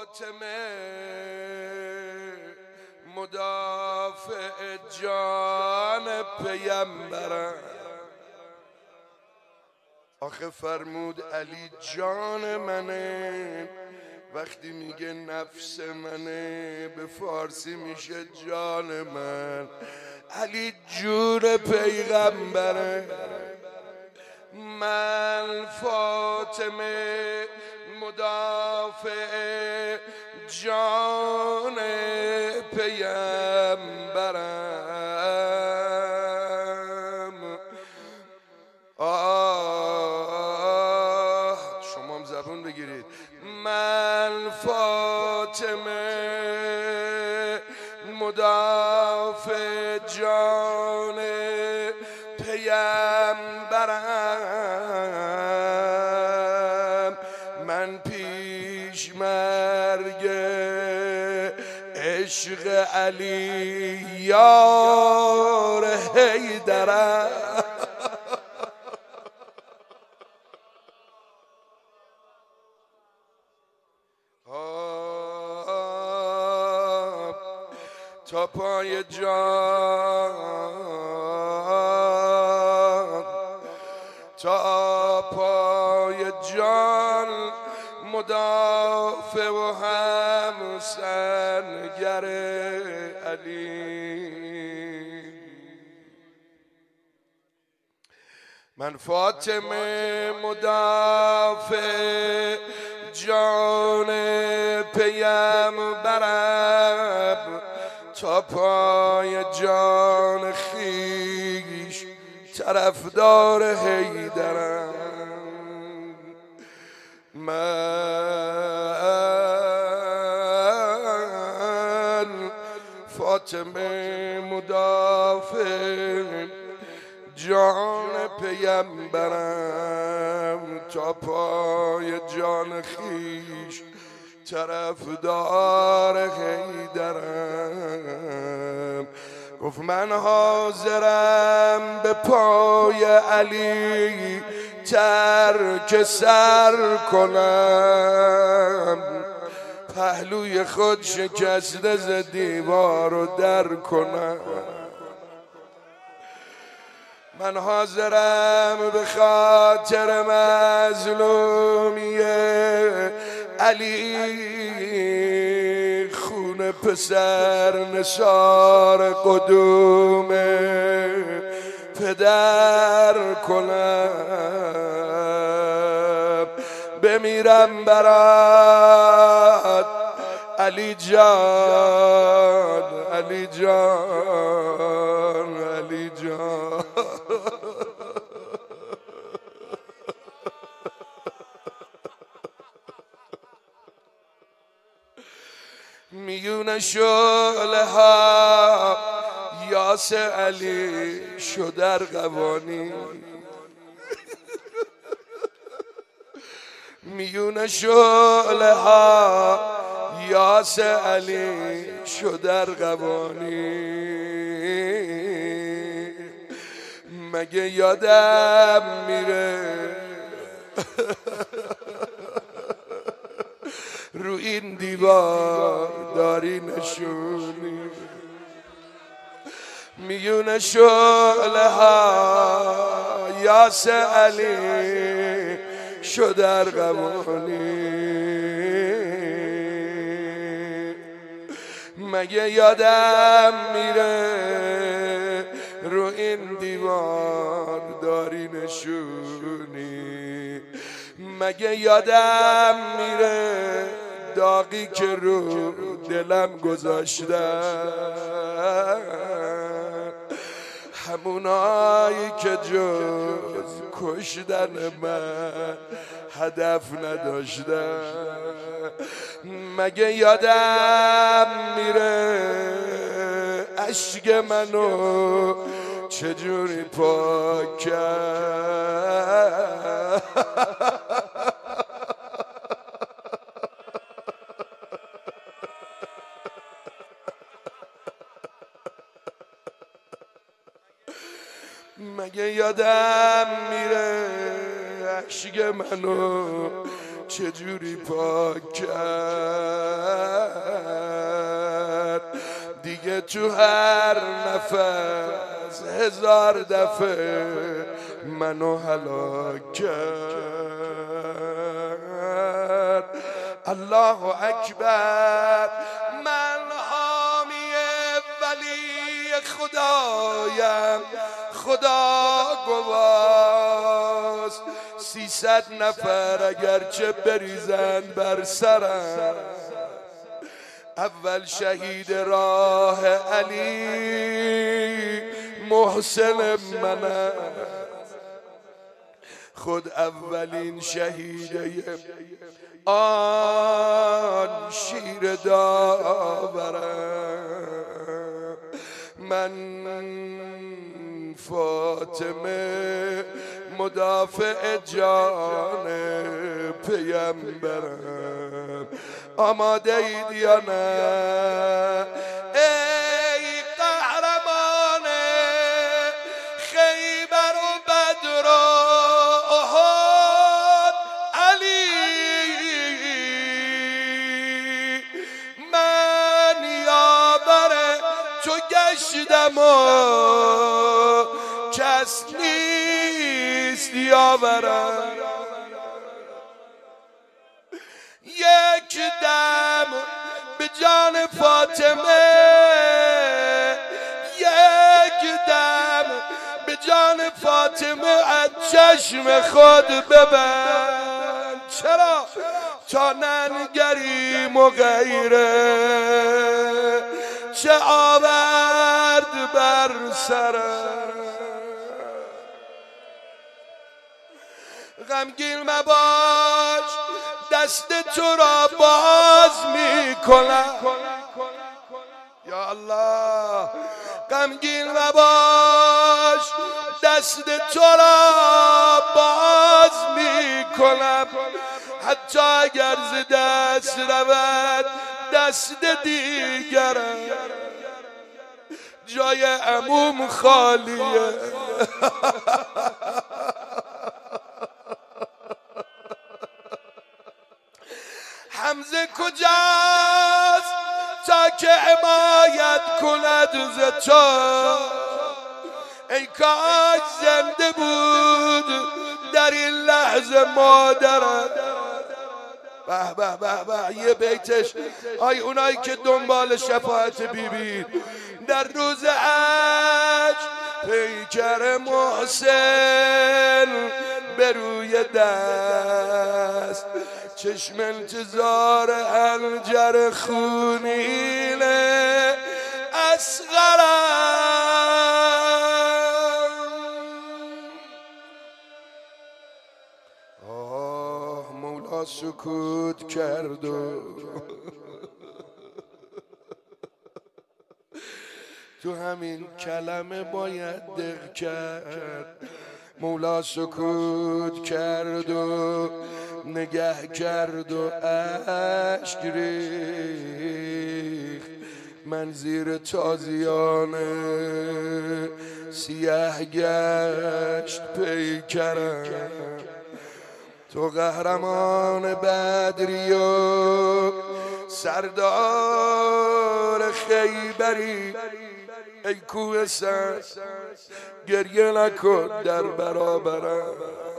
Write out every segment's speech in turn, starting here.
فاطمه مدافع جان پیمبرم. آخه فرمود علی جان منه، وقتی میگه نفس منه به فارسی میشه جان من. علی جون پیغمبره. من فاطمه مدافع جان پیمبرم. شما هم زبون بگیرید. من فاطمه مدافع جان پیمبرم. من پیش مرگ عشق علی یار حیدرم. تا پای جان، تا پای جان مدافع و همسنگر علی. من فاطمه مدافع جان پیمبرم، تا پای جان خیش طرفدار حیدرم. من فاطمه مدافع جان پیمبرم، تا پای جان خیش طرفدار حیدرم. گفت من حاضرم به پای علی ترک سر کنم، پهلوی خود شکسته ز دیوار رو در کنم. من حاضرم به خاطر مظلومی علی خون پسر نثار قدوم پدر کنم. بمیرم برات علی جان، علی جان، علی جان. میون شعله ها یاس علی شد ارغوانی. میون شعله ها یاس علی شد ارغوانی. مگه یادم میره رو این دیوار داری نشونی. میون شعله ها یاس علی شد ارغوانی. مگه یادم میره رو این دیوار داری نشونی. مگه یادم میره داغی که رو دلم گذاشتن، همونایی که جز کشتن من هدف نداشتن. مگه یادم میره اشک منو چجوری پاک کرد. مگه یادم میره اشک منو چجوری پاک کرد. دیگه تو هر نفس 1000 دفعه منو هلاک کرد. الله اکبر. من حامی ولی خدایم، خدا گواست. 300 نفر اگرچه بریزن بر سرم، اول شهید راه علی محسن منم. خود اولین شهیده آن شیر داورم. من فاطمه مدافع جان پیمبرم. آماده اید یا نه؟ ای قهرمان خیبر و بدر و احد علی، من یاور تو گشتم و کس نیست یاورم. یک دم به جان فاطمه، یک دم به جان فاطمه از چشم خود ببند. چرا؟ تا ننگریم و غیره چه آورد بر سرم. غمگین مباش، دست تو را باز میکنم. یا الله. غمگین مباش، دست تو را باز میکنم. حتی اگر ز دست رود دست دیگرم، جای عموم خالیه. حمزه کجاست تا که حمایت کند ز تو؟ ای کاش زنده بود در این لحظه مادرم. به به به به. یه بیتش آی اونایی که دنبال شفاعت بیبی در روز حج، پیکر محسن به روی دست، چشم انتظار حنجر خونین اصغرم. آه مولا سکوت کرد و تو همین کلمه باید دق کرد. مولا سکوت کرد و نگه کرد و اشک ریخت. من زیر تازیان سیاه گشت پیکرم. تو قهرمان بدری و سردار خیبری. ای کوه سر گریه نکن در برابرم.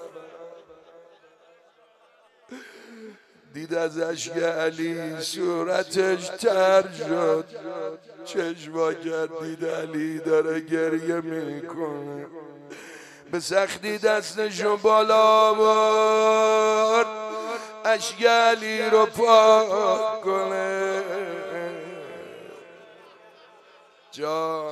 دید از اشک علی صورتش تر شد، چشما کرد دید علی داره گریه میکنه. به سختی دستشو بالا برد اشک علی رو پاک کنه. جان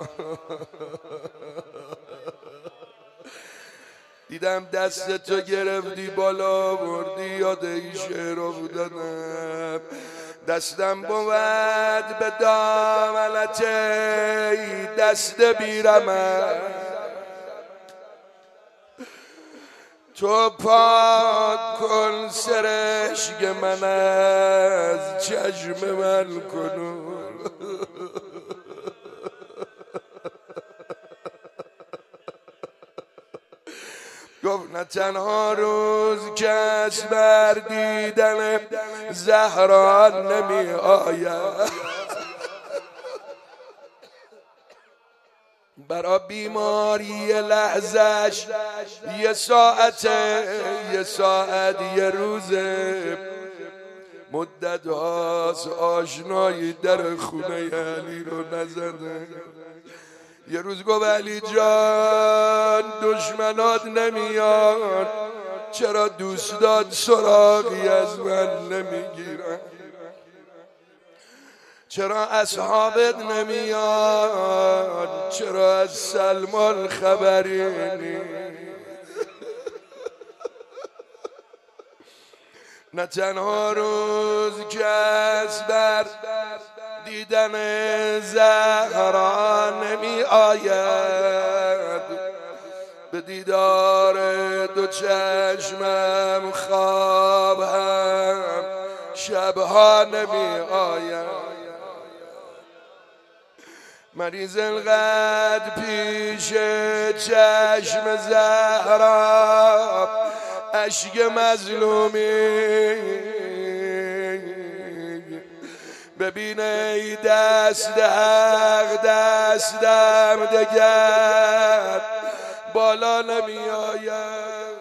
دیدم دست تو گرفتی بالا بردی، یاد این شعر افتادم. دستم بود به دامنت ای دست بیرمت، تو پاک کن سرشک من از چشم من کنون. گفت نه تنها روز کس بر دیدن زهرا نمی آید، برا بیماری لحظش یه ساعت یه روزه، مدت هاست آشنایی در خونه علی رو نزده. یه روز گفت علی جان دشمنات نمیان، چرا دوستات سراغی از من نمیگیرن؟ چرا اصحابت نمیان؟ چرا از سلمان خبری نیست؟ نه تنها روز کس بر دیدن زهرا نمی آید، به دیدار دو چشمم خواب هم شبها نمی آید. مریض القد پیش چشم زهرا اشک مظلومی، ببینه دست حق دستم دگر بالا نمی آید.